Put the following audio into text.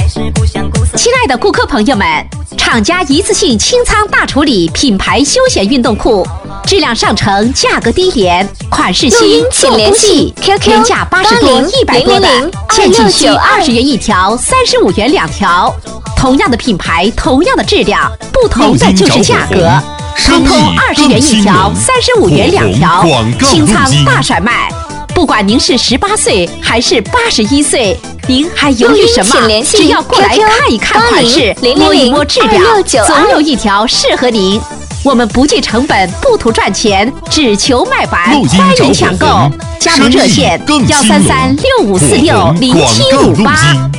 亲爱的顾客朋友们，厂家一次性清仓大处理品牌休闲运动裤，质量上乘，价格低廉，款式新， 请联系 QQ 原价80多、100多的，现进需20元一条，35元2条。同样的品牌，同样的质量，不同的就是价格。通通20元一条，35元2条，清仓大甩卖。不管您是18岁还是81岁，您还犹豫什么？只要过来看一看款式，摸一摸质量，总有一条适合您。我们不计成本，不图赚钱，只求卖完，欢迎抢购。加盟热线：13365460758。